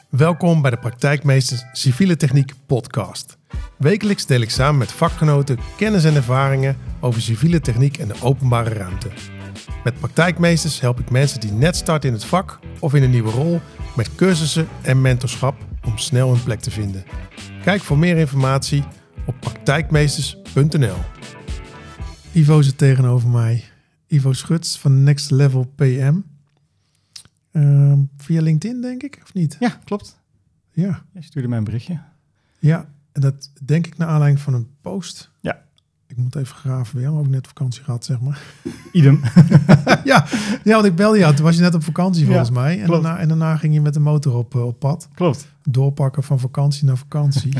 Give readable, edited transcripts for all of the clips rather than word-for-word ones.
Welkom bij de Praktijkmeesters Civiele Techniek podcast. Wekelijks deel ik samen met vakgenoten kennis en ervaringen over civiele techniek en de openbare ruimte. Met praktijkmeesters help ik mensen die net starten in het vak of in een nieuwe rol met cursussen en mentorschap om snel hun plek te vinden. Kijk voor meer informatie op praktijkmeesters.nl. Ivo zit tegenover mij. Ivo Schuts van Next Level PM. Via LinkedIn, denk ik, of niet? Ja, klopt. Ja. Je stuurde mij een berichtje. Ja, en dat denk ik naar aanleiding van een post. Ja. Ik moet even graven. We hebben ook net vakantie gehad, zeg maar. Idem. ja, want ik belde jou. Toen was je net op vakantie volgens mij. En daarna ging je met de motor op pad. Klopt. Doorpakken van vakantie naar vakantie.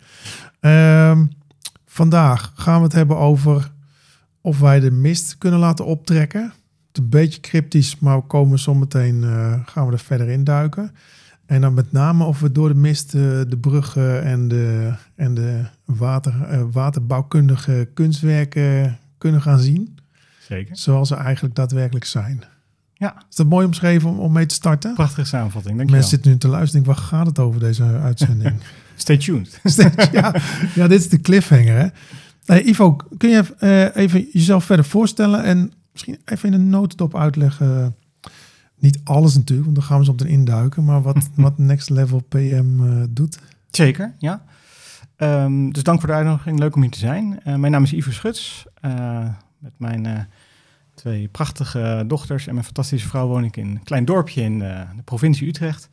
Vandaag gaan we het hebben over of wij de mist kunnen laten optrekken. Het is een beetje cryptisch, maar we komen zometeen gaan we er verder in duiken. En dan met name of we door de mist de bruggen en de waterbouwkundige kunstwerken kunnen gaan zien. Zeker. Zoals ze eigenlijk daadwerkelijk zijn. Ja. Is dat mooi omschreven om mee te starten? Prachtige samenvatting, dankjewel. Mensen zitten nu te luisteren. Waar gaat het over deze uitzending? Stay tuned. ja, dit is de cliffhanger, hè? Hey, Ivo, kun je even jezelf verder voorstellen en misschien even in een notendop uitleggen? Niet alles natuurlijk, want daar gaan we zo meteen induiken. Maar wat Next Level PM doet. Zeker, ja. Dus dank voor de uitnodiging. Leuk om hier te zijn. Mijn naam is Ivo Schuts. Met mijn 2 prachtige dochters en mijn fantastische vrouw woon ik in een klein dorpje in de provincie Utrecht.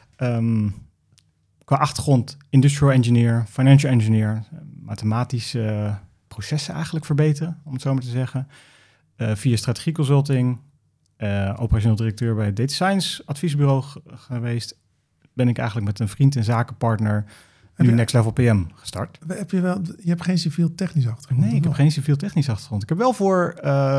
Qua achtergrond industrial engineer, financial engineer, mathematische processen eigenlijk verbeteren, om het zo maar te zeggen. Via strategie consulting, operationeel directeur bij het Data Science adviesbureau geweest. Ben ik eigenlijk met een vriend en zakenpartner nu Next Level PM gestart. Je hebt geen civiel technisch achtergrond? Nee, ik heb geen civiel technisch achtergrond. Ik heb wel voor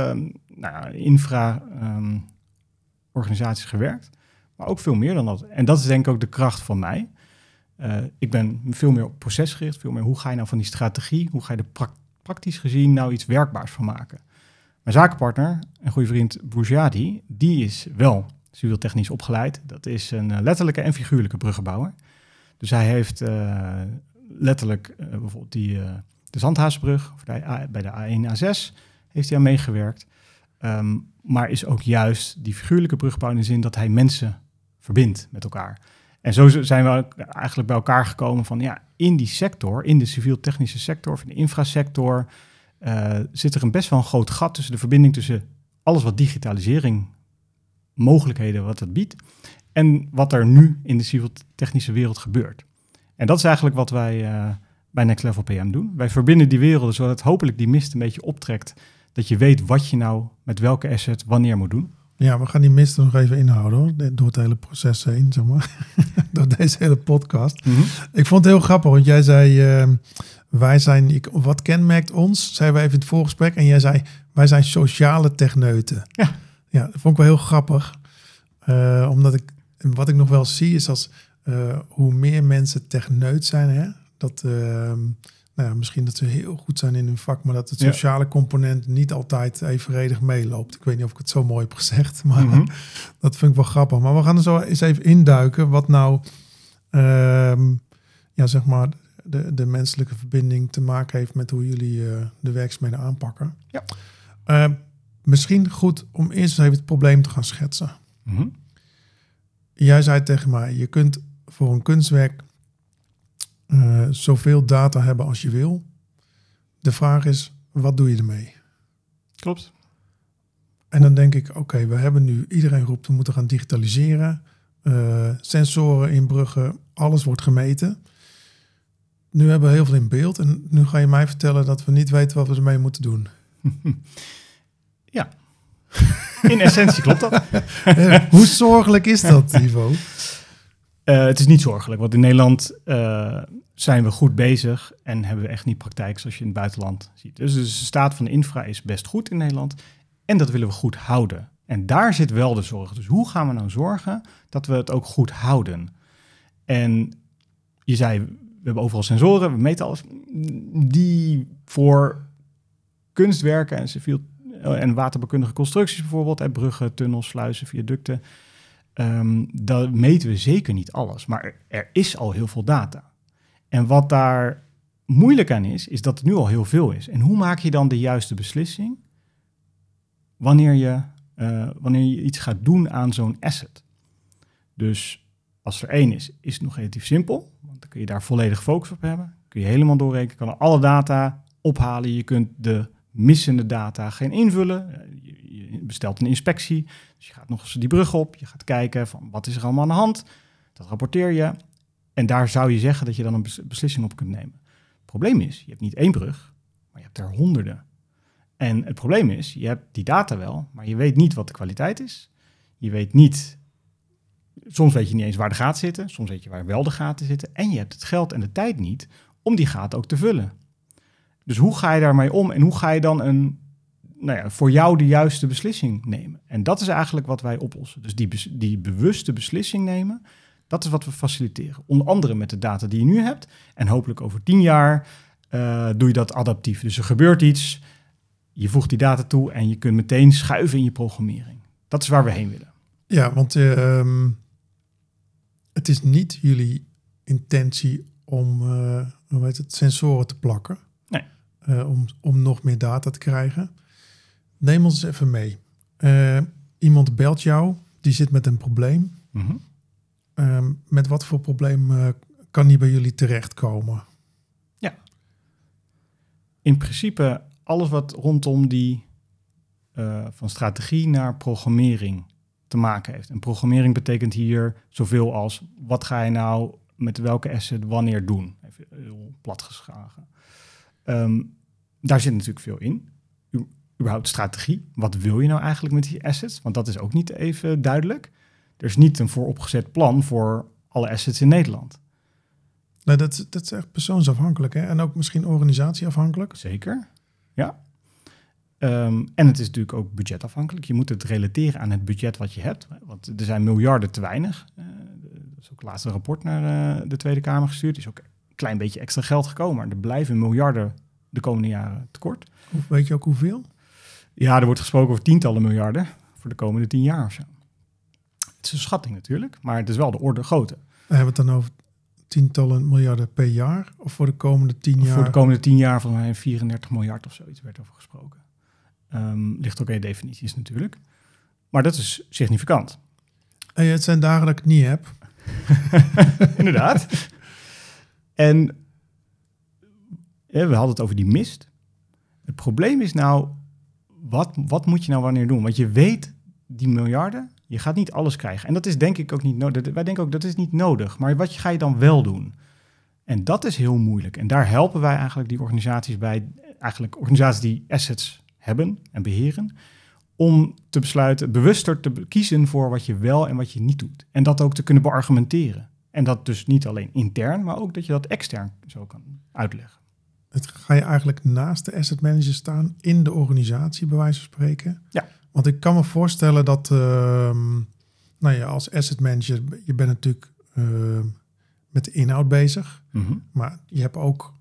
infra organisaties gewerkt, maar ook veel meer dan dat. En dat is denk ik ook de kracht van mij. Ik ben veel meer op proces gericht, veel meer hoe ga je nou van die strategie, hoe ga je er praktisch gezien nou iets werkbaars van maken. Mijn zakenpartner, een goede vriend Bourgiadi, die is wel civiel technisch opgeleid. Dat is een letterlijke en figuurlijke bruggenbouwer. Dus hij heeft letterlijk bijvoorbeeld de Zandhaasbrug, of bij de A1, A6 heeft hij aan meegewerkt. Maar is ook juist die figuurlijke bruggenbouw in de zin dat hij mensen verbindt met elkaar. En zo zijn we eigenlijk bij elkaar gekomen van ja, in die sector, in de civiel-technische sector of in de infrasector, zit er best wel een groot gat tussen de verbinding tussen alles wat digitalisering, mogelijkheden wat het biedt, en wat er nu in de civiel-technische wereld gebeurt. En dat is eigenlijk wat wij bij Next Level PM doen. Wij verbinden die werelden zodat hopelijk die mist een beetje optrekt, dat je weet wat je nou met welke asset wanneer moet doen. Ja, we gaan die mist er nog even inhouden hoor. Door het hele proces heen, zeg maar. Door deze hele podcast. Mm-hmm. Ik vond het heel grappig, want jij zei, wat kenmerkt ons? Zeiden we even in het voorgesprek. En jij zei, wij zijn sociale techneuten. Ja, dat vond ik wel heel grappig. Omdat wat ik nog wel zie is als hoe meer mensen techneut zijn, hè, dat misschien dat ze heel goed zijn in hun vak, maar dat het sociale component niet altijd evenredig meeloopt. Ik weet niet of ik het zo mooi heb gezegd, maar dat vind ik wel grappig. Maar we gaan er zo eens even induiken wat nou, zeg maar, de menselijke verbinding te maken heeft met hoe jullie de werkzaamheden aanpakken. Ja. Misschien goed om eerst even het probleem te gaan schetsen. Mm-hmm. Jij zei tegen mij, je kunt voor een kunstwerk zoveel data hebben als je wil. De vraag is, wat doe je ermee? Klopt. En dan denk ik, oké, we hebben nu, iedereen roept, we moeten gaan digitaliseren. Sensoren in bruggen, alles wordt gemeten. Nu hebben we heel veel in beeld en nu ga je mij vertellen dat we niet weten wat we ermee moeten doen. Ja, in essentie klopt dat. Hoe zorgelijk is dat, Ivo? Het is niet zorgelijk, want in Nederland zijn we goed bezig en hebben we echt niet praktijk zoals je in het buitenland ziet. Dus de staat van de infra is best goed in Nederland en dat willen we goed houden. En daar zit wel de zorg. Dus hoe gaan we nou zorgen dat we het ook goed houden? En je zei, we hebben overal sensoren, we meten alles. Die voor kunstwerken en civiel en waterbouwkundige constructies bijvoorbeeld, bruggen, tunnels, sluizen, viaducten, Dat meten we zeker niet alles, maar er is al heel veel data. En wat daar moeilijk aan is dat er nu al heel veel is. En hoe maak je dan de juiste beslissing wanneer je iets gaat doen aan zo'n asset? Dus als er 1 is het nog relatief simpel. Want dan kun je daar volledig focus op hebben. Kun je helemaal doorrekenen, kan alle data ophalen. Je kunt de missende data geen invullen. Je bestelt een inspectie, dus je gaat nog eens die brug op. Je gaat kijken van wat is er allemaal aan de hand. Dat rapporteer je. En daar zou je zeggen dat je dan een beslissing op kunt nemen. Het probleem is, je hebt niet 1 brug, maar je hebt er honderden. En het probleem is, je hebt die data wel, maar je weet niet wat de kwaliteit is. Je weet niet, soms weet je niet eens waar de gaten zitten. Soms weet je waar wel de gaten zitten. En je hebt het geld en de tijd niet om die gaten ook te vullen. Dus hoe ga je daarmee om en hoe ga je dan voor jou de juiste beslissing nemen? En dat is eigenlijk wat wij oplossen. Dus die bewuste beslissing nemen, dat is wat we faciliteren. Onder andere met de data die je nu hebt. En hopelijk over 10 jaar doe je dat adaptief. Dus er gebeurt iets, je voegt die data toe en je kunt meteen schuiven in je programmering. Dat is waar we heen willen. Ja, want het is niet jullie intentie om sensoren te plakken. Nee. Om nog meer data te krijgen. Neem ons even mee. Iemand belt jou, die zit met een probleem. Mm-hmm. Met wat voor probleem kan die bij jullie terechtkomen? Ja. In principe alles wat rondom die van strategie naar programmering te maken heeft. En programmering betekent hier zoveel als wat ga je nou met welke asset wanneer doen? Even heel plat geslagen. Daar zit natuurlijk veel in. Überhaupt strategie. Wat wil je nou eigenlijk met die assets? Want dat is ook niet even duidelijk. Er is niet een vooropgezet plan voor alle assets in Nederland. Nee, dat is echt persoonsafhankelijk, hè? En ook misschien organisatieafhankelijk. Zeker, ja. En het is natuurlijk ook budgetafhankelijk. Je moet het relateren aan het budget wat je hebt. Want er zijn miljarden te weinig. Dat is ook het laatste rapport naar de Tweede Kamer gestuurd. Er is ook een klein beetje extra geld gekomen. Maar er blijven miljarden de komende jaren tekort. Weet je ook hoeveel? Ja, er wordt gesproken over tientallen miljarden voor de komende 10 jaar of zo. Het is een schatting natuurlijk, maar het is wel de orde grootte. We hebben het dan over tientallen miljarden per jaar of voor de komende 10 jaar? Voor de komende 10 jaar van mij 34 miljard of zoiets werd over gesproken. Ligt ook in definities natuurlijk. Maar dat is significant. En het zijn dagen dat ik het niet heb. Inderdaad. En we hadden het over die mist. Het probleem is nou, wat moet je nou wanneer doen? Want je weet die miljarden, je gaat niet alles krijgen. En dat is denk ik ook niet nodig. Wij denken ook dat is niet nodig. Maar wat ga je dan wel doen? En dat is heel moeilijk. En daar helpen wij eigenlijk die organisaties bij. Eigenlijk organisaties die assets hebben en beheren. Om te besluiten, bewuster te kiezen voor wat je wel en wat je niet doet. En dat ook te kunnen beargumenteren. En dat dus niet alleen intern, maar ook dat je dat extern zo kan uitleggen. Ga je eigenlijk naast de asset manager staan in de organisatie, bij wijze van spreken? Ja. Want ik kan me voorstellen dat als asset manager, je bent natuurlijk met de inhoud bezig. Mm-hmm. Maar je hebt ook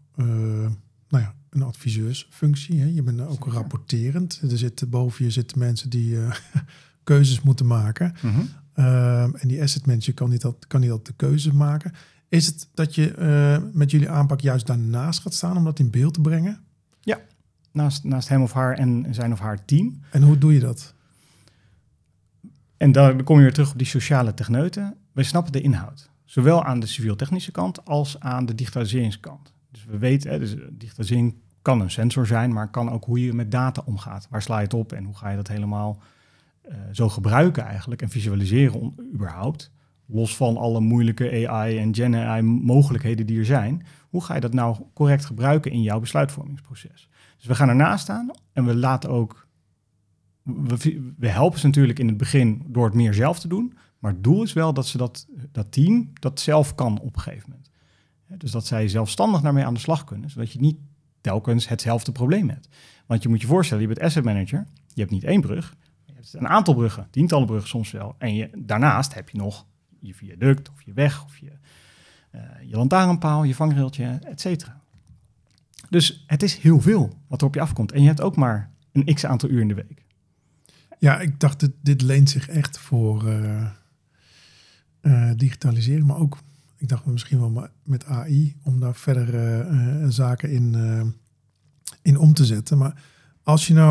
een adviseursfunctie. Hè? Je bent ook rapporterend. Boven je zitten mensen die keuzes moeten maken. Mm-hmm. En die asset manager kan niet altijd de keuzes maken. Is het dat je met jullie aanpak juist daarnaast gaat staan om dat in beeld te brengen? Ja, naast hem of haar en zijn of haar team. En hoe doe je dat? En dan kom je weer terug op die sociale techneuten. Wij snappen de inhoud. Zowel aan de civiel-technische kant als aan de digitaliseringskant. Dus we weten, dus digitalisering kan een sensor zijn, maar kan ook hoe je met data omgaat. Waar sla je het op en hoe ga je dat helemaal zo gebruiken eigenlijk en visualiseren überhaupt. Los van alle moeilijke AI en Gen AI mogelijkheden die er zijn. Hoe ga je dat nou correct gebruiken in jouw besluitvormingsproces? Dus we gaan ernaast staan en we laten ook... We helpen ze natuurlijk in het begin door het meer zelf te doen. Maar het doel is wel dat ze dat team dat zelf kan op een gegeven moment. Dus dat zij zelfstandig daarmee aan de slag kunnen. Zodat je niet telkens hetzelfde probleem hebt. Want je moet je voorstellen, je bent asset manager. Je hebt niet 1 brug. Je hebt een aantal bruggen, tientallen bruggen soms wel. En daarnaast heb je nog je viaduct of je weg of je lantaarnpaal, je vangrailtje, et cetera. Dus het is heel veel wat er op je afkomt. En je hebt ook maar een x aantal uur in de week. Ja, ik dacht, dit leent zich echt voor digitalisering, maar ook, ik dacht misschien wel met AI, om daar verder zaken in om te zetten. Maar als je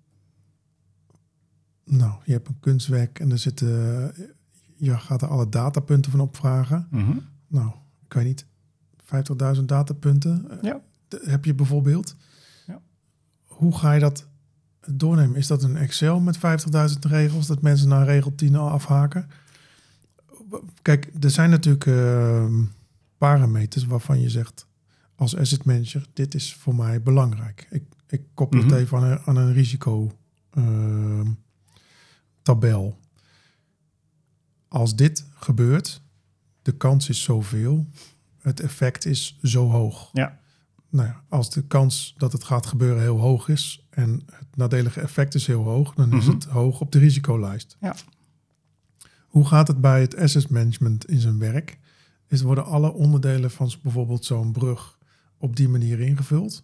je hebt een kunstwerk en je gaat er alle datapunten van opvragen. Mm-hmm. Nou, ik weet niet, 50.000 datapunten heb je bijvoorbeeld. Ja. Hoe ga je dat doornemen? Is dat een Excel met 50.000 regels, dat mensen na regel 10 al afhaken? Kijk, er zijn natuurlijk parameters waarvan je zegt als asset manager, dit is voor mij belangrijk. Ik koppel het even aan een risico tabel. Als dit gebeurt, de kans is zoveel, het effect is zo hoog. Ja. Nou ja, als de kans dat het gaat gebeuren heel hoog is en het nadelige effect is heel hoog, dan is het hoog op de risicolijst. Ja. Hoe gaat het bij het asset management in zijn werk? Worden alle onderdelen van bijvoorbeeld zo'n brug op die manier ingevuld?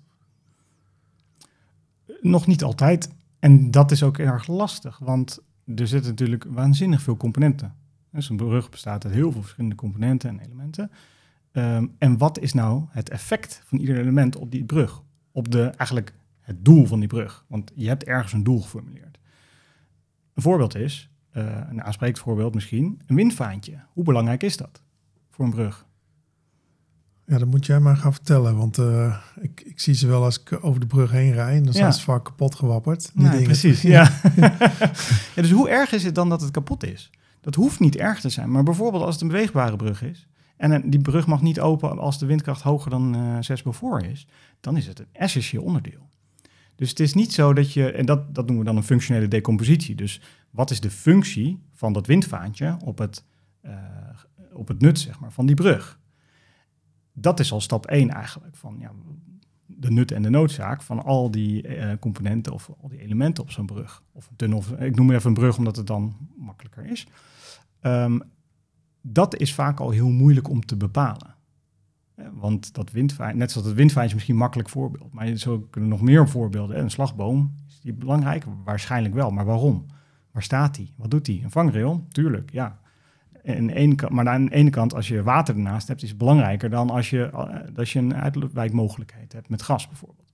Nog niet altijd. En dat is ook erg lastig, want er zitten natuurlijk waanzinnig veel componenten. Dus een brug bestaat uit heel veel verschillende componenten en elementen. En wat is nou het effect van ieder element op die brug? Op eigenlijk het doel van die brug. Want je hebt ergens een doel geformuleerd. Een voorbeeld is, een aansprekend voorbeeld misschien, een windvaantje. Hoe belangrijk is dat voor een brug? Ja, dat moet jij maar gaan vertellen. Want ik zie ze wel als ik over de brug heen rijd. En dan zijn ze vaak kapot gewapperd. Precies, ja. Dus hoe erg is het dan dat het kapot is? Dat hoeft niet erg te zijn. Maar bijvoorbeeld als het een beweegbare brug is, en die brug mag niet open als de windkracht hoger dan 6 boven is, dan is het een essentieel onderdeel. Dus het is niet zo dat je, en dat noemen we dan een functionele decompositie. Dus wat is de functie van dat windvaantje op het nut, zeg maar, van die brug? Dat is al stap 1 eigenlijk, van de nut en de noodzaak van al die componenten of al die elementen op zo'n brug. Of een tunnel, ik noem het even een brug omdat het dan makkelijker is. Dat is vaak al heel moeilijk om te bepalen. Want dat windvaantje, net zoals het windvaantje misschien een makkelijk voorbeeld. Maar zo kunnen nog meer voorbeelden. Een slagboom, is die belangrijk? Waarschijnlijk wel, maar waarom? Waar staat die? Wat doet die? Een vangrail? Tuurlijk, ja. Maar aan de ene kant, als je water ernaast hebt, is het belangrijker dan als je een uitwijkmogelijkheid hebt met gas bijvoorbeeld.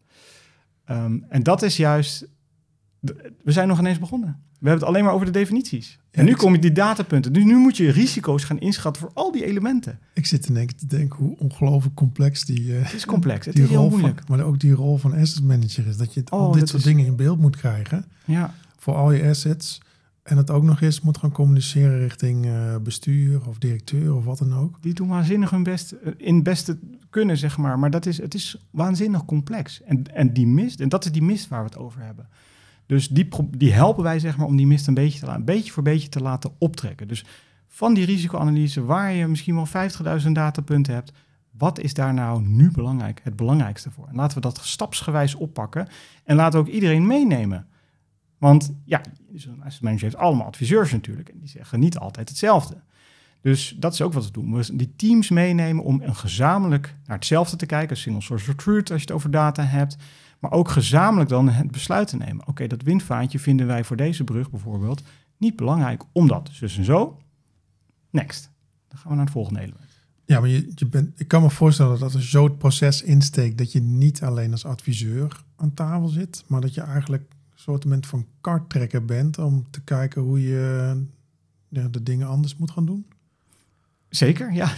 En dat is juist, we zijn nog ineens begonnen. We hebben het alleen maar over de definities. Ja, en nu kom je die datapunten. Dus nu moet je risico's gaan inschatten voor al die elementen. Ik zit in één keer te denken hoe ongelooflijk complex die... Het is complex, het is heel moeilijk. Maar ook die rol van asset manager is. Dat je al dit soort dingen in beeld moet krijgen. Ja. Voor al je assets. En het ook nog eens moet gaan communiceren richting bestuur of directeur of wat dan ook. Die doen waanzinnig hun best, in het beste kunnen, zeg maar. Maar het is waanzinnig complex. En die mist, en dat is die mist waar we het over hebben. Dus die helpen wij, zeg maar, om die mist beetje voor beetje te laten optrekken. Dus van die risicoanalyse, waar je misschien wel 50.000 datapunten hebt, wat is daar nou nu belangrijk, het belangrijkste voor? En laten we dat stapsgewijs oppakken en laten we ook iedereen meenemen. Want ja, zo'n asset manager heeft allemaal adviseurs natuurlijk en die zeggen niet altijd hetzelfde. Dus dat is ook wat we doen. We die teams meenemen om gezamenlijk naar hetzelfde te kijken, single source of truth als je het over data hebt, maar ook gezamenlijk dan het besluit te nemen. Oké, dat windvaantje vinden wij voor deze brug bijvoorbeeld niet belangrijk, omdat dus en zo. Next. Dan gaan we naar het volgende element. Ja, maar ik kan me voorstellen dat als je zo het proces insteekt, dat je niet alleen als adviseur aan tafel zit, maar dat je eigenlijk een soort van karttrekker bent om te kijken hoe je de dingen anders moet gaan doen. Zeker, ja.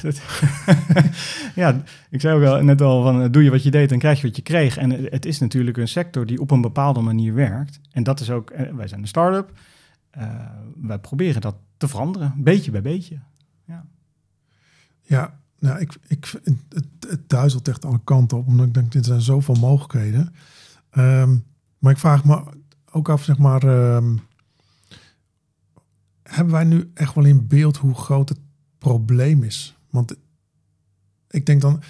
Ja, ik zei ook wel net al van doe je wat je deed, dan krijg je wat je kreeg. En het is natuurlijk een sector die op een bepaalde manier werkt. En dat is ook, wij zijn een start-up. Wij proberen dat te veranderen, beetje bij beetje. Ja, nou, het duizelt echt alle kanten op, omdat ik denk, dit zijn zoveel mogelijkheden. Maar ik vraag me ook af, zeg maar, hebben wij nu echt wel in beeld hoe groot het probleem is? Want ik denk dan,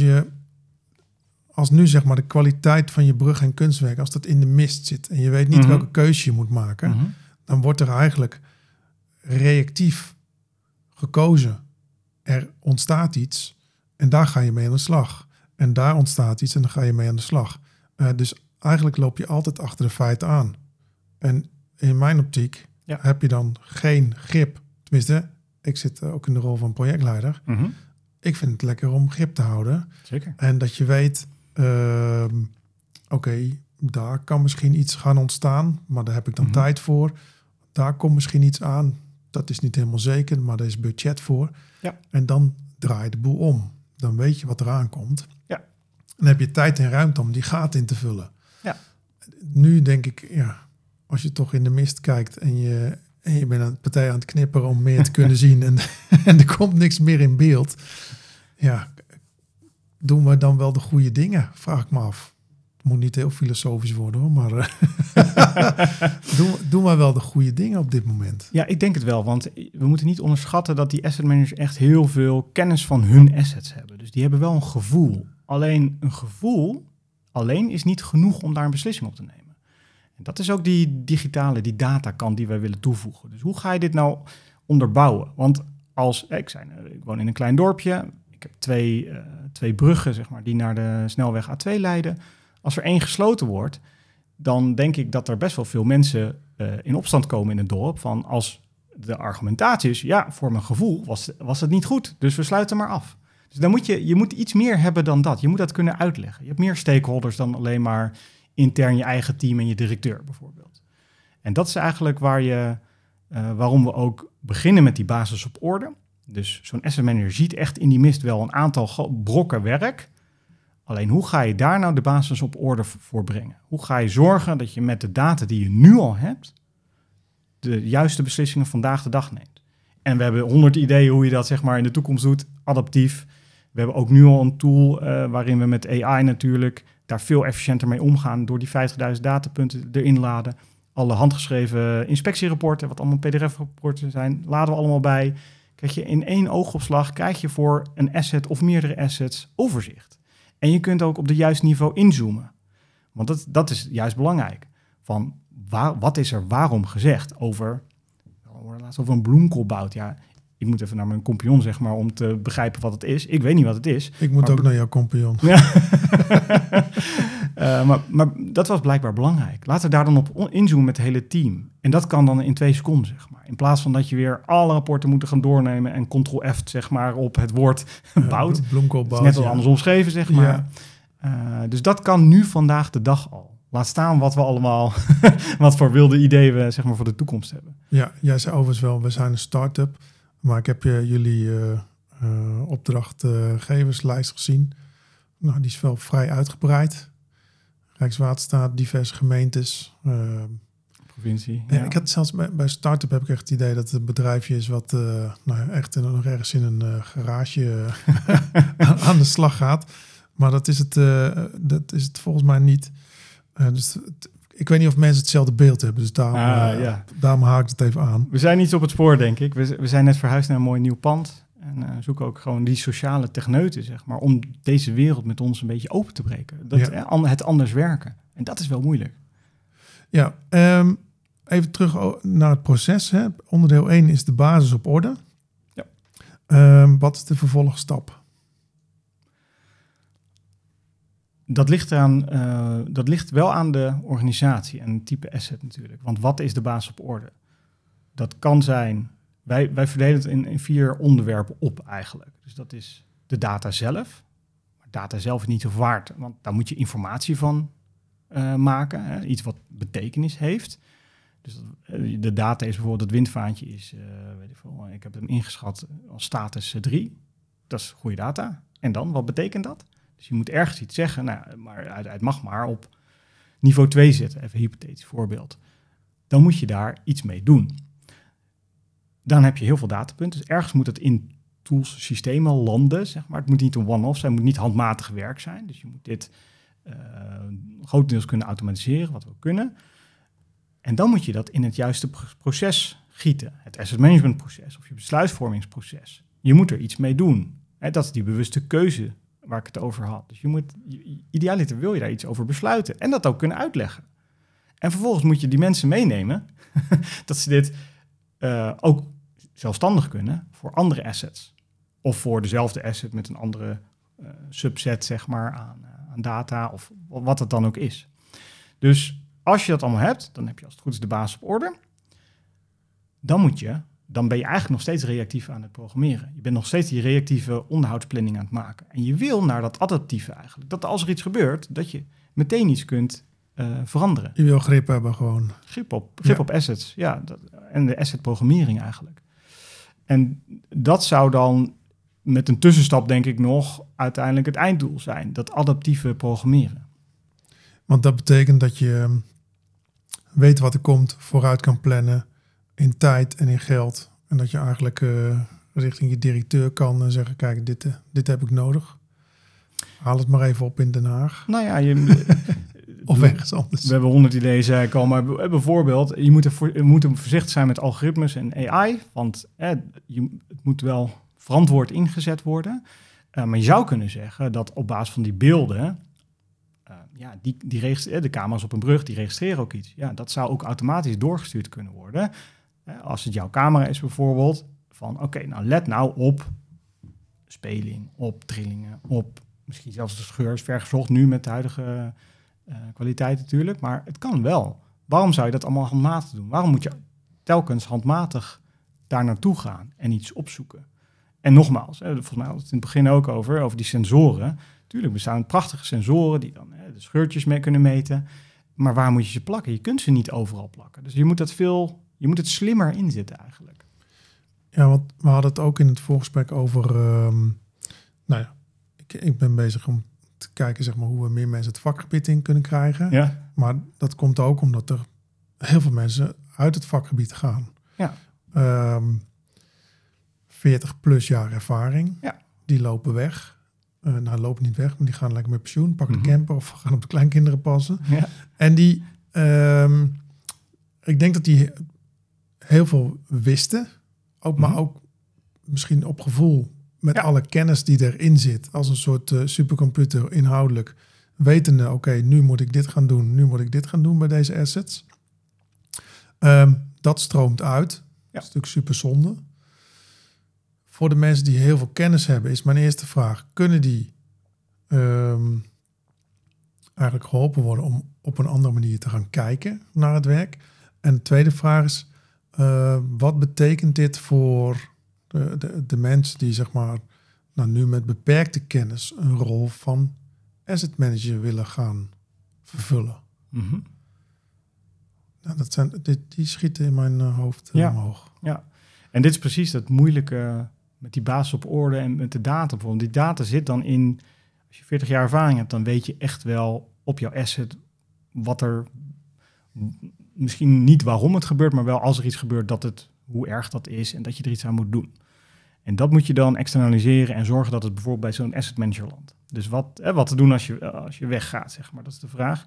als nu zeg maar de kwaliteit van je brug en kunstwerk, als dat in de mist zit en je weet niet welke keuze je moet maken, dan wordt er eigenlijk reactief gekozen. Er ontstaat iets en daar ga je mee aan de slag. En daar ontstaat iets en dan ga je mee aan de slag. Dus eigenlijk loop je altijd achter de feiten aan. En in mijn optiek heb je dan geen grip. Tenminste, ik zit ook in de rol van projectleider. Mm-hmm. Ik vind het lekker om grip te houden. Zeker. En dat je weet, oké, daar kan misschien iets gaan ontstaan, maar daar heb ik dan tijd voor. Daar komt misschien iets aan. Dat is niet helemaal zeker, maar er is budget voor. Ja. En dan draai je de boel om. Dan weet je wat eraan komt. Ja. En dan heb je tijd en ruimte om die gaten in te vullen. Ja. Nu denk ik, als je toch in de mist kijkt en je bent een partij aan het knipperen om meer te kunnen zien en er komt niks meer in beeld. Ja, doen we dan wel de goede dingen? Vraag ik me af. Het moet niet heel filosofisch worden hoor, maar doen we wel de goede dingen op dit moment? Ja, ik denk het wel, want we moeten niet onderschatten dat die asset managers echt heel veel kennis van hun assets hebben. Dus die hebben wel een gevoel. Alleen een gevoel alleen is niet genoeg om daar een beslissing op te nemen. En dat is ook die digitale, die datakant die wij willen toevoegen. Dus hoe ga je dit nou onderbouwen? Want ik woon in een klein dorpje. Ik heb twee bruggen, zeg maar, die naar de snelweg A2 leiden. Als er één gesloten wordt, dan denk ik dat er best wel veel mensen in opstand komen in het dorp. Van als de argumentatie is, ja, voor mijn gevoel was het niet goed. Dus we sluiten maar af. Dus dan je moet iets meer hebben dan dat. Je moet dat kunnen uitleggen. Je hebt meer stakeholders dan alleen maar intern je eigen team en je directeur bijvoorbeeld. En dat is eigenlijk waarom we ook beginnen met die basis op orde. Dus zo'n asset manager ziet echt in die mist wel een aantal brokken werk. Alleen hoe ga je daar nou de basis op orde voor brengen? Hoe ga je zorgen dat je met de data die je nu al hebt, de juiste beslissingen vandaag de dag neemt? En we hebben 100 ideeën hoe je dat zeg maar in de toekomst doet, adaptief. We hebben ook nu al een tool waarin we met AI natuurlijk daar veel efficiënter mee omgaan door die 50.000 datapunten erin laden. Alle handgeschreven inspectierapporten, wat allemaal PDF-rapporten zijn, laden we allemaal bij. Krijg je in 1 oogopslag krijg je voor een asset of meerdere assets overzicht. En je kunt ook op de juiste niveau inzoomen. Want dat is juist belangrijk. Van wat is er waarom gezegd over een bloemkoolbout? Ja, ik moet even naar mijn compagnon, zeg maar, om te begrijpen wat het is. Ik weet niet wat het is. Ik moet ook naar jouw compagnon. Ja. Maar dat was blijkbaar belangrijk. Laten we daar dan op inzoomen met het hele team. En dat kan dan in 2 seconden, zeg maar. In plaats van dat je weer alle rapporten moet gaan doornemen en Ctrl-F, zeg maar, op het woord bout. Bloemkoolbout. Net al anders omschreven, zeg maar. Ja. Dus dat kan nu vandaag de dag al. Laat staan wat we allemaal, wat voor wilde ideeën we, zeg maar, voor de toekomst hebben. Ja, jij zei overigens wel, we zijn een start-up. Maar ik heb jullie opdrachtgeverslijst gezien. Nou, die is wel vrij uitgebreid. Rijkswaterstaat, diverse gemeentes. Provincie. Ja. Ik had zelfs bij start-up heb ik echt het idee dat het een bedrijfje is wat echt nog ergens in een garage aan de slag gaat. Maar dat is het volgens mij niet. Dus ik weet niet of mensen hetzelfde beeld hebben. Dus daarom haak ik het even aan. We zijn iets op het spoor, denk ik. We zijn net verhuisd naar een mooi nieuw pand. En zoeken ook gewoon die sociale techneuten, zeg maar, om deze wereld met ons een beetje open te breken. Het anders werken. En dat is wel moeilijk. Ja, even terug naar het proces. Hè. Onderdeel 1 is de basis op orde. Ja. Wat is de vervolgstap? Dat ligt wel aan de organisatie en het type asset natuurlijk. Want wat is de basis op orde? Dat kan zijn, wij verdelen het in 4 onderwerpen op eigenlijk. Dus dat is de data zelf. Maar data zelf is niet zo waard, want daar moet je informatie van maken. Hè? Iets wat betekenis heeft. Dus de data is bijvoorbeeld, het windvaantje is, ik heb hem ingeschat als status 3. Dat is goede data. En dan, wat betekent dat? Dus je moet ergens iets zeggen, maar het mag maar op niveau 2 zitten. Even een hypothetisch voorbeeld. Dan moet je daar iets mee doen. Dan heb je heel veel datapunten. Dus ergens moet het in tools, systemen landen, zeg maar. Het moet niet een one-off zijn, het moet niet handmatig werk zijn. Dus je moet dit grotendeels kunnen automatiseren, wat we kunnen. En dan moet je dat in het juiste proces gieten. Het asset management proces of je besluitvormingsproces. Je moet er iets mee doen. Dat is die bewuste keuze waar ik het over had. Dus idealiter wil je daar iets over besluiten en dat ook kunnen uitleggen. En vervolgens moet je die mensen meenemen dat ze dit ook zelfstandig kunnen voor andere assets. Of voor dezelfde asset met een andere subset, zeg maar, aan data of wat het dan ook is. Dus als je dat allemaal hebt, dan heb je als het goed is de basis op orde. Dan moet je dan ben je eigenlijk nog steeds reactief aan het programmeren. Je bent nog steeds die reactieve onderhoudsplanning aan het maken. En je wil naar dat adaptieve eigenlijk. Dat als er iets gebeurt, dat je meteen iets kunt veranderen. Je wil grip hebben gewoon. Grip op assets, en de assetprogrammering eigenlijk. En dat zou dan met een tussenstap denk ik nog uiteindelijk het einddoel zijn. Dat adaptieve programmeren. Want dat betekent dat je weet wat er komt, vooruit kan plannen in tijd en in geld. En dat je eigenlijk richting je directeur kan zeggen, kijk, dit heb ik nodig. Haal het maar even op in Den Haag. Nou ja, of ergens anders. We hebben 100 ideeën, zei ik al, maar bijvoorbeeld, je moet voorzichtig zijn met algoritmes en AI, want het moet wel verantwoord ingezet worden. Maar je zou kunnen zeggen dat op basis van die beelden, de camera's op een brug, die registreren ook iets. Ja, dat zou ook automatisch doorgestuurd kunnen worden. Als het jouw camera is bijvoorbeeld, van oké, nou let nou op speling, op trillingen, op misschien zelfs de scheur is vergezocht nu met de huidige kwaliteit natuurlijk, maar het kan wel. Waarom zou je dat allemaal handmatig doen? Waarom moet je telkens handmatig daar naartoe gaan en iets opzoeken? En nogmaals, volgens mij hadden we het in het begin ook over die sensoren. Tuurlijk bestaan prachtige sensoren die dan de scheurtjes mee kunnen meten. Maar waar moet je ze plakken? Je kunt ze niet overal plakken. Dus je moet het slimmer inzetten eigenlijk. Ja, want we hadden het ook in het voorgesprek over... ik ben bezig om te kijken zeg maar, hoe we meer mensen het vakgebied in kunnen krijgen. Ja. Maar dat komt ook omdat er heel veel mensen uit het vakgebied gaan. Ja. 40 plus jaar ervaring. Ja. Die lopen weg. Lopen niet weg, maar die gaan lekker met pensioen. Pakken de camper of gaan op de kleinkinderen passen. Ja. En die... ik denk dat die heel veel wisten. Maar ook misschien op gevoel met alle kennis die erin zit. Als een soort supercomputer inhoudelijk. Wetende, oké, nu moet ik dit gaan doen. Nu moet ik dit gaan doen bij deze assets. Dat stroomt uit. Ja. Dat is natuurlijk super zonde. Voor de mensen die heel veel kennis hebben, is mijn eerste vraag. Kunnen die eigenlijk geholpen worden om op een andere manier te gaan kijken naar het werk? En de tweede vraag is, wat betekent dit voor de mensen die zeg maar nu met beperkte kennis een rol van asset manager willen gaan vervullen? Mm-hmm. Nou, dat zijn die schieten in mijn hoofd omhoog. Ja, en dit is precies het moeilijke met die basis op orde en met de data bijvoorbeeld. Die data zit dan in, als je 40 jaar ervaring hebt, dan weet je echt wel op jouw asset wat er, misschien niet waarom het gebeurt, maar wel als er iets gebeurt, hoe erg dat is en dat je er iets aan moet doen. En dat moet je dan externaliseren en zorgen dat het bijvoorbeeld bij zo'n asset manager landt. Dus wat te doen als je weggaat, zeg maar. Dat is de vraag.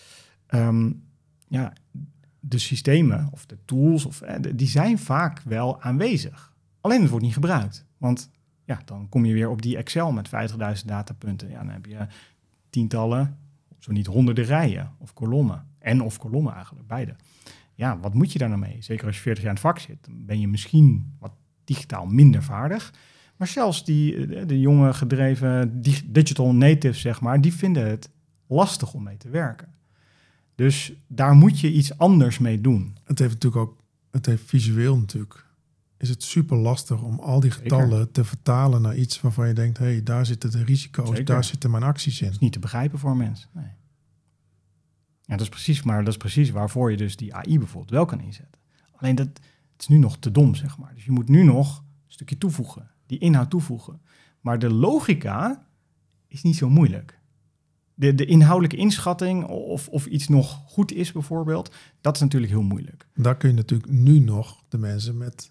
De systemen of de tools, die zijn vaak wel aanwezig. Alleen het wordt niet gebruikt. Want dan kom je weer op die Excel met 50.000 datapunten. Ja, dan heb je tientallen, zo niet honderden rijen of kolommen. Of kolommen eigenlijk, beide. Ja, wat moet je daar nou mee? Zeker als je 40 jaar in het vak zit, dan ben je misschien wat digitaal minder vaardig. Maar zelfs de jonge gedreven digital natives, zeg maar, die vinden het lastig om mee te werken. Dus daar moet je iets anders mee doen. Het heeft natuurlijk ook, visueel natuurlijk, is het super lastig om al die getallen te vertalen naar iets waarvan je denkt, hey, daar zitten de risico's, Zeker. Daar zitten mijn acties in. Dat is niet te begrijpen voor een mens. Nee. Ja, dat is precies waarvoor je dus die AI bijvoorbeeld wel kan inzetten. Alleen het is nu nog te dom, zeg maar. Dus je moet nu nog een stukje toevoegen, die inhoud toevoegen. Maar de logica is niet zo moeilijk. De inhoudelijke inschatting of iets nog goed is bijvoorbeeld, dat is natuurlijk heel moeilijk. Daar kun je natuurlijk nu nog de mensen met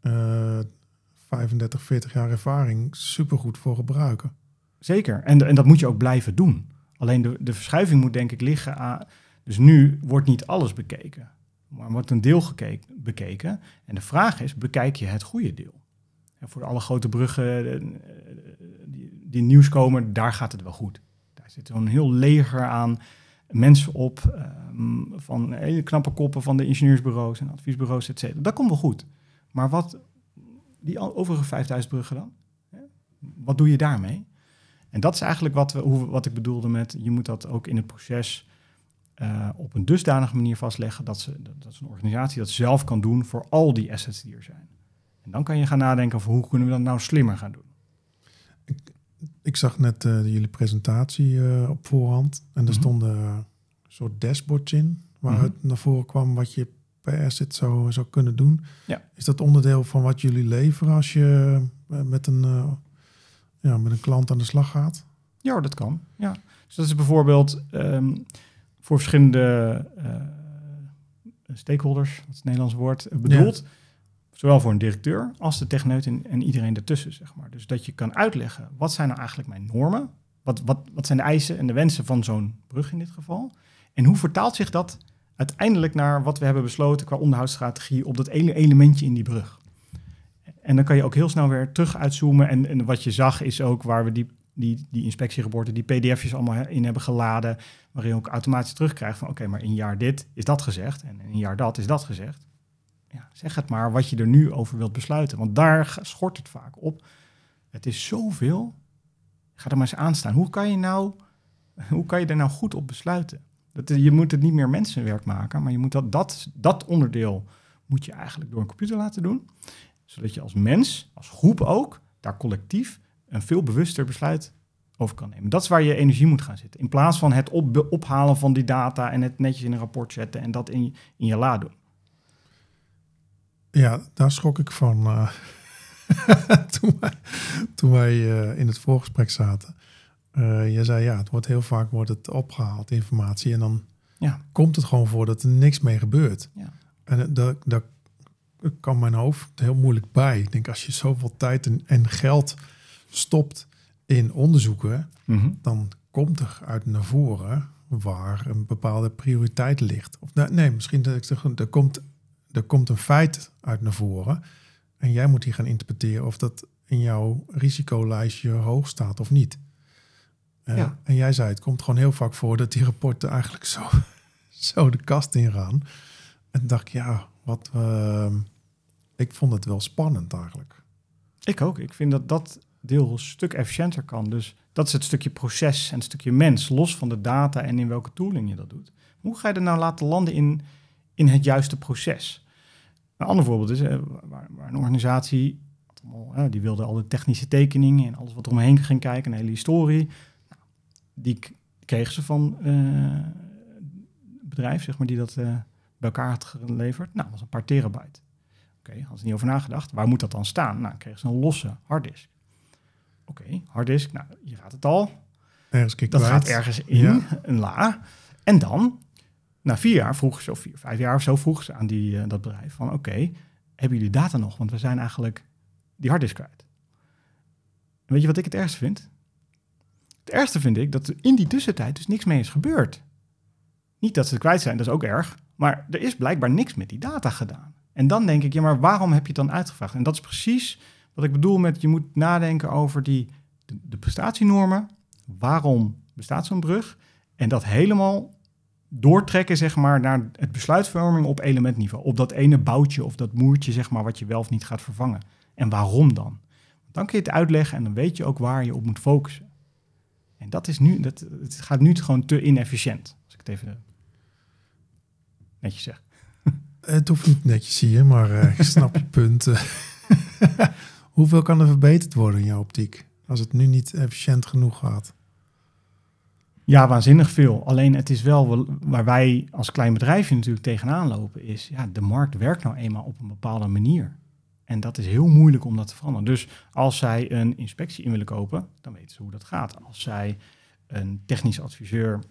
35, 40 jaar ervaring supergoed voor gebruiken. Zeker, en dat moet je ook blijven doen. Alleen de verschuiving moet denk ik liggen aan... Dus nu wordt niet alles bekeken, maar wordt een deel bekeken. En de vraag is, bekijk je het goede deel? En voor alle grote bruggen die nieuws komen, daar gaat het wel goed. Daar zit zo'n heel leger aan mensen op, van hele knappe koppen van de ingenieursbureaus en adviesbureaus, et cetera. Dat komt wel goed. Maar wat die overige 5000 bruggen dan? Wat doe je daarmee? En dat is eigenlijk wat ik bedoelde met, je moet dat ook in het proces op een dusdanige manier vastleggen dat een organisatie dat zelf kan doen voor al die assets die er zijn. En dan kan je gaan nadenken over hoe kunnen we dat nou slimmer gaan doen. Ik zag net jullie presentatie op voorhand. En er stonden een soort dashboards in. Waaruit naar voren kwam wat je per asset zou kunnen doen. Ja. Is dat onderdeel van wat jullie leveren als je met een klant aan de slag gaat? Ja, dat kan. Ja. Dus dat is bijvoorbeeld voor verschillende stakeholders, dat is het Nederlands woord, bedoeld. Ja. Zowel voor een directeur als de techneut en iedereen ertussen, zeg maar. Dus dat je kan uitleggen, wat zijn nou eigenlijk mijn normen? Wat zijn de eisen en de wensen van zo'n brug in dit geval? En hoe vertaalt zich dat uiteindelijk naar wat we hebben besloten qua onderhoudsstrategie op dat ene elementje in die brug? En dan kan je ook heel snel weer terug uitzoomen. En wat je zag is ook waar we die inspectierapporten, die pdf'jes allemaal in hebben geladen, waarin je ook automatisch terugkrijgt van oké, maar in jaar dit is dat gezegd en in jaar dat is dat gezegd. Ja, zeg het maar wat je er nu over wilt besluiten. Want daar schort het vaak op. Het is zoveel. Ga er maar eens aan staan. Hoe kan je er nou goed op besluiten? Je moet het niet meer mensenwerk maken, maar je moet dat onderdeel moet je eigenlijk door een computer laten doen. Zodat je als mens, als groep ook, daar collectief een veel bewuster besluit over kan nemen. Dat is waar je energie moet gaan zitten. In plaats van het ophalen van die data en het netjes in een rapport zetten en dat in je la doen. Ja, daar schrok ik van toen wij in het voorgesprek zaten. Je zei, het wordt heel vaak opgehaald, informatie. En dan komt het gewoon voor dat er niks mee gebeurt. Ja. En daar kan mijn hoofd heel moeilijk bij. Ik denk, als je zoveel tijd en geld stopt in onderzoeken, dan komt er uit naar voren waar een bepaalde prioriteit ligt. Of nee, misschien er komt een feit uit naar voren en jij moet die gaan interpreteren of dat in jouw risicolijstje hoog staat of niet. En jij zei, het komt gewoon heel vaak voor dat die rapporten eigenlijk zo de kast ingaan. En dacht ik, ik vond het wel spannend eigenlijk. Ik ook. Ik vind dat deel een stuk efficiënter kan. Dus dat is het stukje proces en het stukje mens, los van de data en in welke tooling je dat doet. Hoe ga je er nou laten landen in het juiste proces? Een ander voorbeeld is waar een organisatie, die wilde al de technische tekeningen en alles wat er omheen ging kijken, een hele historie. Die kregen ze van het bedrijf, zeg maar, die dat bij elkaar had geleverd. Nou, dat was een paar terabyte. Oké, hadden ze niet over nagedacht. Waar moet dat dan staan? Nou, kregen ze een losse harddisk. Oké, harddisk, nou, je raadt het al. Dat gaat ergens in, een la. En dan, na 4 jaar vroegen ze, of 5 jaar of zo, vroegen ze aan dat bedrijf van oké, hebben jullie data nog? Want we zijn eigenlijk die harddisk kwijt. En weet je wat ik het ergste vind? Het ergste vind ik dat er in die tussentijd dus niks mee is gebeurd. Niet dat ze het kwijt zijn, dat is ook erg. Maar er is blijkbaar niks met die data gedaan. En dan denk ik, maar waarom heb je het dan uitgevraagd? En dat is precies wat ik bedoel met, je moet nadenken over de prestatienormen. Waarom bestaat zo'n brug? En dat helemaal doortrekken, zeg maar, naar het besluitvorming op elementniveau. Op dat ene boutje of dat moertje, zeg maar, wat je wel of niet gaat vervangen. En waarom dan? Dan kun je het uitleggen en dan weet je ook waar je op moet focussen. En dat is nu, het gaat nu gewoon te inefficiënt. Als ik het even netjes zeg. Het hoeft niet netjes, zie je, maar ik snap je punt. Hoeveel kan er verbeterd worden in jouw optiek? Als het nu niet efficiënt genoeg gaat. Ja, waanzinnig veel. Alleen het is wel waar wij als klein bedrijfje natuurlijk tegenaan lopen, is de markt werkt nou eenmaal op een bepaalde manier. En dat is heel moeilijk om dat te veranderen. Dus als zij een inspectie in willen kopen, dan weten ze hoe dat gaat. Als zij een technisch adviseur,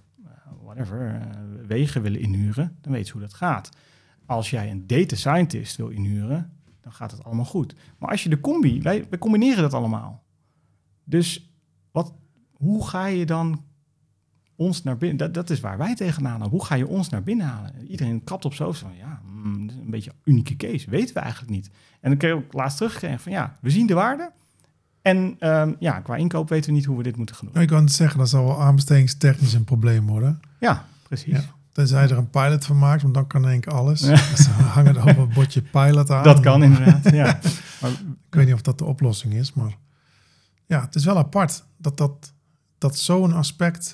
wegen willen inhuren, dan weten ze hoe dat gaat. Als jij een data scientist wil inhuren, dan gaat het allemaal goed. Maar als je de combi, wij combineren dat allemaal. Dus hoe ga je dan ons naar binnen? Dat is waar wij tegenaan lopen. Hoe ga je ons naar binnen halen? Iedereen klapt op zijn hoofd van, dat is een beetje een unieke case. Weten we eigenlijk niet. En dan kreeg ik laatst teruggekregen van, we zien de waarde. En qua inkoop weten we niet hoe we dit moeten gaan doen. Ik kan het zeggen, dat zal wel aanbestedingstechnisch een probleem worden. Ja, precies. Ja. Tenzij er een pilot van maakt, want dan kan denk ik alles. Dus dan hangen er op een bordje pilot aan. Dat kan inderdaad, ja. Maar, ik weet niet of dat de oplossing is, maar ja, het is wel apart dat zo'n aspect,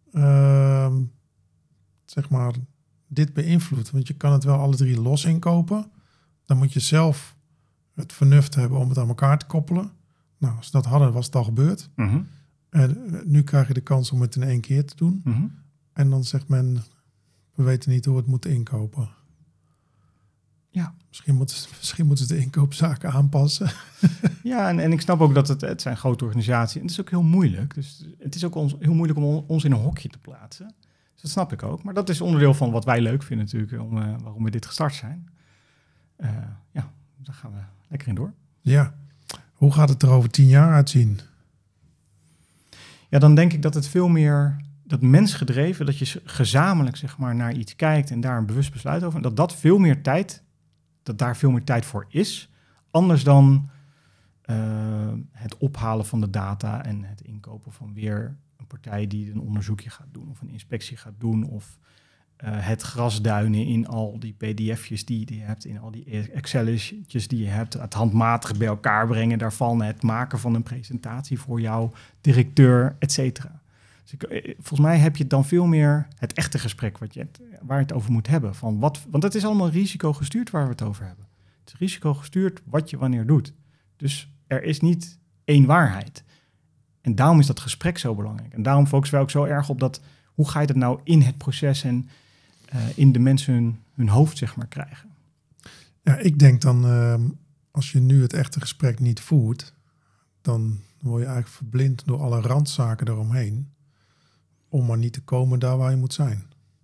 zeg maar, dit beïnvloedt. Want je kan het wel alle 3 los inkopen. Dan moet je zelf het vernuft hebben om het aan elkaar te koppelen. Nou, als ze dat hadden, was het al gebeurd. Nu krijg je de kans om het in 1 keer te doen. En dan zegt men, we weten niet hoe we het moeten inkopen. Ja. Misschien moeten ze de inkoopzaken aanpassen. Ja, en ik snap ook dat het zijn grote organisaties. En het is ook heel moeilijk. Dus het is ook heel moeilijk om ons in een hokje te plaatsen. Dus dat snap ik ook. Maar dat is onderdeel van wat wij leuk vinden natuurlijk, waarom we dit gestart zijn. Daar gaan we lekker in door. Ja. Hoe gaat het er over 10 jaar uitzien? Ja, dan denk ik dat het veel meer, dat mensgedreven, dat je gezamenlijk zeg maar naar iets kijkt en daar een bewust besluit over, dat daar veel meer tijd voor is. Anders dan het ophalen van de data en het inkopen van weer een partij die een onderzoekje gaat doen of een inspectie gaat doen of het grasduinen in al die pdf'jes die je hebt, in al die Excel'tjes die je hebt, het handmatig bij elkaar brengen daarvan, het maken van een presentatie voor jouw directeur, et cetera. Dus volgens mij heb je dan veel meer het echte gesprek waar je het over moet hebben. Want het is allemaal risicogestuurd waar we het over hebben. Het is risicogestuurd wat je wanneer doet. Dus er is niet 1 waarheid. En daarom is dat gesprek zo belangrijk. En daarom focussen wij ook zo erg op dat, hoe ga je dat nou in het proces en in de mensen hun hoofd zeg maar krijgen. Ja, ik denk dan, als je nu het echte gesprek niet voert, dan word je eigenlijk verblind door alle randzaken eromheen, om maar niet te komen daar waar je moet zijn.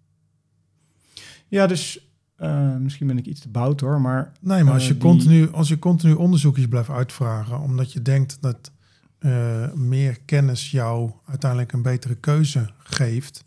Ja, dus misschien ben ik iets te bout hoor, maar... Nee, maar als je continu onderzoekjes blijft uitvragen, omdat je denkt dat meer kennis jou uiteindelijk een betere keuze geeft.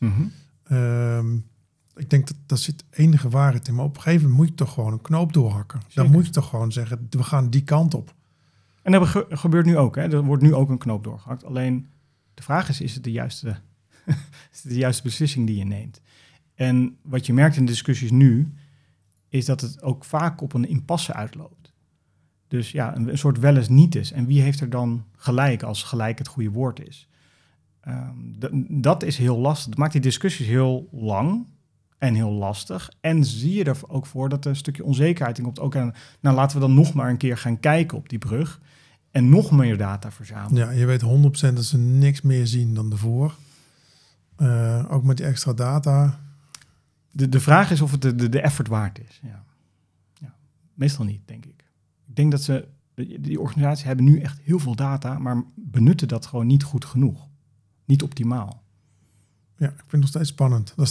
Ik denk dat zit enige waarheid in. Maar op een gegeven moment moet je toch gewoon een knoop doorhakken. Zeker. Dan moet je toch gewoon zeggen, we gaan die kant op. En dat gebeurt nu ook. Hè? Er wordt nu ook een knoop doorgehakt. Alleen de vraag is het de juiste beslissing die je neemt? En wat je merkt in de discussies nu, is dat het ook vaak op een impasse uitloopt. Dus ja, een soort wel eens niet is. En wie heeft er dan gelijk als gelijk het goede woord is? Dat is heel lastig. Dat maakt die discussies heel lang en heel lastig. En zie je er ook voor dat er een stukje onzekerheid in komt. Ook aan, nou, laten we dan nog maar een keer gaan kijken op die brug en nog meer data verzamelen. Ja, je weet 100% dat ze niks meer zien dan ervoor. Ook met die extra data. De vraag is of het de effort waard is. Ja. Meestal niet, denk ik. Ik denk dat die organisaties hebben nu echt heel veel data, maar benutten dat gewoon niet goed genoeg. Niet optimaal. Ja, ik vind het nog steeds spannend. Dat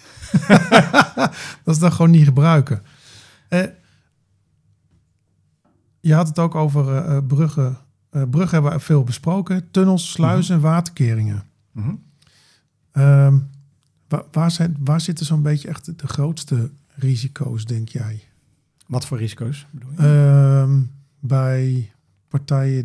ze dat gewoon niet gebruiken. Je had het ook over bruggen. Bruggen hebben we veel besproken. Tunnels, sluizen en waterkeringen. Waar zitten zo'n beetje echt de grootste risico's, denk jij? Wat voor risico's bedoel je? Bij partijen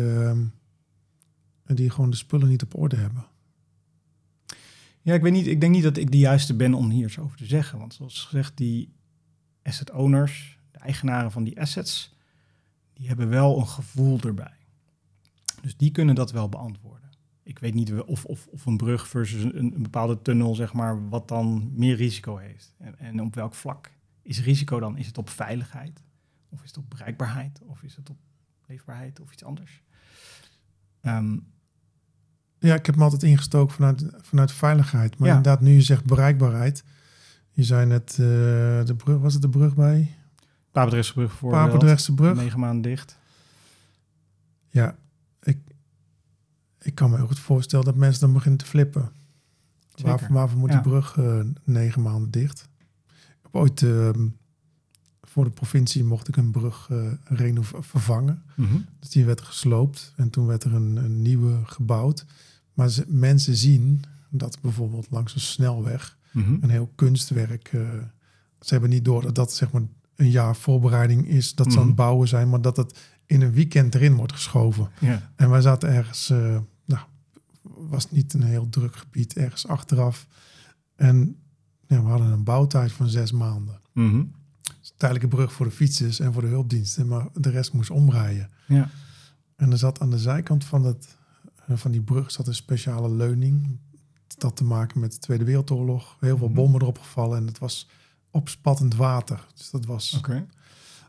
die gewoon de spullen niet op orde hebben. Ja, ik weet niet. Ik denk niet dat ik de juiste ben om hier iets over te zeggen. Want zoals gezegd, die asset owners, de eigenaren van die assets, die hebben wel een gevoel erbij. Dus die kunnen dat wel beantwoorden. Ik weet niet of een brug versus een bepaalde tunnel, zeg maar, wat dan meer risico heeft. En op welk vlak is risico dan? Is het op veiligheid? Of is het op bereikbaarheid? Of is het op leefbaarheid of iets anders? Ja, ik heb hem altijd ingestoken vanuit veiligheid. Maar inderdaad, nu je zegt bereikbaarheid. Je zei net, de brug, was het de brug bij? Papendrechtsbrug voor Papendrechtse brug. 9 maanden dicht. Ja, ik kan me heel goed voorstellen dat mensen dan beginnen te flippen. Waarvoor moet die brug 9 maanden dicht? Ik heb ooit voor de provincie mocht ik een brug vervangen. Dus die werd gesloopt en toen werd er een nieuwe gebouwd. Maar mensen zien dat bijvoorbeeld langs een snelweg een heel kunstwerk. Ze hebben niet door dat zeg maar een jaar voorbereiding is, dat ze aan het bouwen zijn, maar dat het in een weekend erin wordt geschoven. Ja. En wij zaten ergens, was niet een heel druk gebied, ergens achteraf. En we hadden een bouwtijd van 6 maanden. Tijdelijke brug voor de fietsers en voor de hulpdiensten, maar de rest moest omrijden. Ja. En er zat aan de zijkant van die brug zat een speciale leuning. Het had te maken met de Tweede Wereldoorlog. Heel veel bommen erop gevallen en het was opspattend water. Dus dat was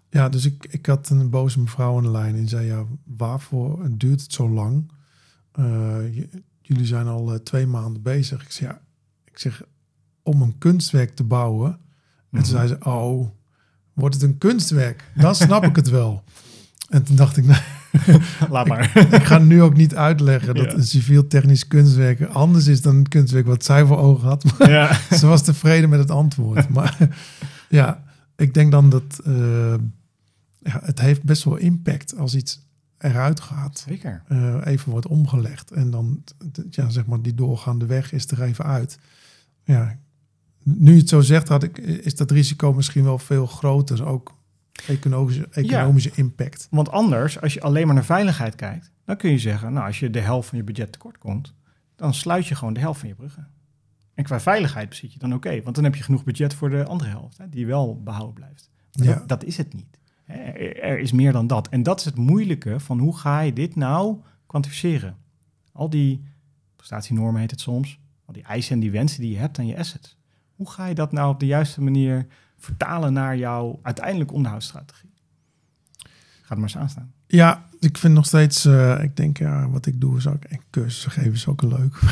Ja, dus ik had een boze mevrouw aan de lijn en zei, ja, waarvoor duurt het zo lang? Jullie zijn al 2 maanden bezig. Ik zeg, om een kunstwerk te bouwen. En toen zei ze, wordt het een kunstwerk? Dan snap ik het wel. En toen dacht ik, nee, Laat maar. ik ga nu ook niet uitleggen dat een civiel technisch kunstwerk anders is dan een kunstwerk wat zij voor ogen had. Maar Ja. ze was tevreden met het antwoord. Maar ja, ik denk dan dat het heeft best wel impact als iets eruit gaat. Zeker. Even wordt omgelegd. En dan, zeg maar, die doorgaande weg is er even uit. Ja, nu je het zo zegt, is dat risico misschien wel veel groter. Ook economische impact. Want anders, als je alleen maar naar veiligheid kijkt, dan kun je zeggen, nou, als je de helft van je budget tekort komt, dan sluit je gewoon de helft van je bruggen. En qua veiligheid zit je dan oké, want dan heb je genoeg budget voor de andere helft, hè, die wel behouden blijft. Maar dat is het niet. Er is meer dan dat. En dat is het moeilijke van hoe ga je dit nou kwantificeren? Al die prestatienormen heet het soms, al die eisen en die wensen die je hebt aan je assets. Hoe ga je dat nou op de juiste manier vertalen naar jouw uiteindelijke onderhoudsstrategie? Ga het maar eens aanstaan. Ja, ik vind nog steeds, ik denk, wat ik doe is ook, en cursussen geven is ook leuk.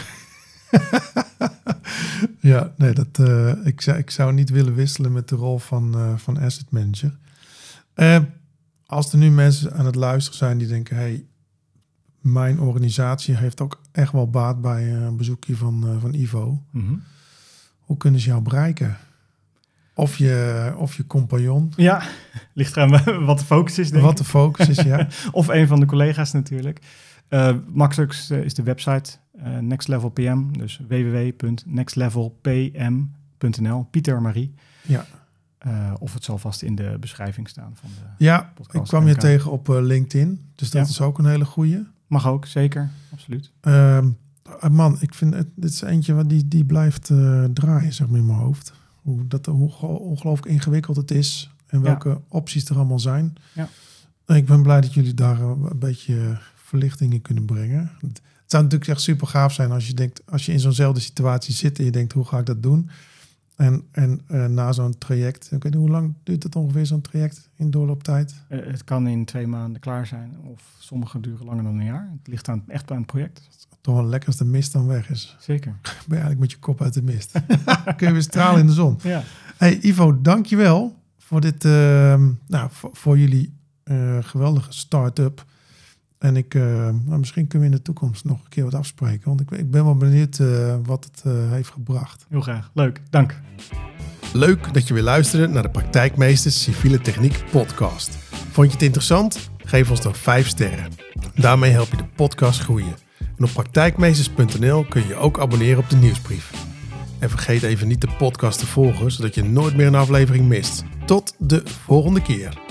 Ja, nee, ik zou niet willen wisselen met de rol van asset manager. Als er nu mensen aan het luisteren zijn die denken, hey, mijn organisatie heeft ook echt wel baat bij een bezoekje van Ivo. Mm-hmm. Hoe kunnen ze jou bereiken? Of je compagnon. Ja, ligt eraan wat de focus is, denk ik. Wat de focus is, ja. Of een van de collega's natuurlijk. Makkelijkst is de website Next Level PM. Dus www.nextlevelpm.nl. Pieter Marie. Ja. Of het zal vast in de beschrijving staan van de podcast. Ik kwam je tegen op LinkedIn. Dus dat is ook een hele goeie. Mag ook, zeker. Absoluut. Man, ik vind dit is eentje die blijft draaien, zeg maar, in mijn hoofd. Hoe ongelooflijk ingewikkeld het is en welke opties er allemaal zijn. Ja. Ik ben blij dat jullie daar een beetje verlichting in kunnen brengen. Het zou natuurlijk echt super gaaf zijn als je denkt, als je in zo'nzelfde situatie zit en je denkt, hoe ga ik dat doen? En na zo'n traject, ik weet niet, hoe lang duurt het ongeveer zo'n traject in doorlooptijd? Het kan in 2 maanden klaar zijn of sommige duren langer dan een jaar. Het ligt echt bij een project. Toch wel lekker als de mist dan weg is. Zeker. Ben je eigenlijk met je kop uit de mist. Kun je weer stralen in de zon. Ja. Hey Ivo, dankjewel voor dit, voor jullie geweldige start-up. En misschien kunnen we in de toekomst nog een keer wat afspreken. Want ik ben wel benieuwd wat het heeft gebracht. Heel graag. Leuk. Dank. Leuk dat je weer luisterde naar de Praktijkmeesters Civiele Techniek podcast. Vond je het interessant? Geef ons dan 5 sterren. Daarmee help je de podcast groeien. En op praktijkmeesters.nl kun je je ook abonneren op de nieuwsbrief. En vergeet even niet de podcast te volgen, zodat je nooit meer een aflevering mist. Tot de volgende keer.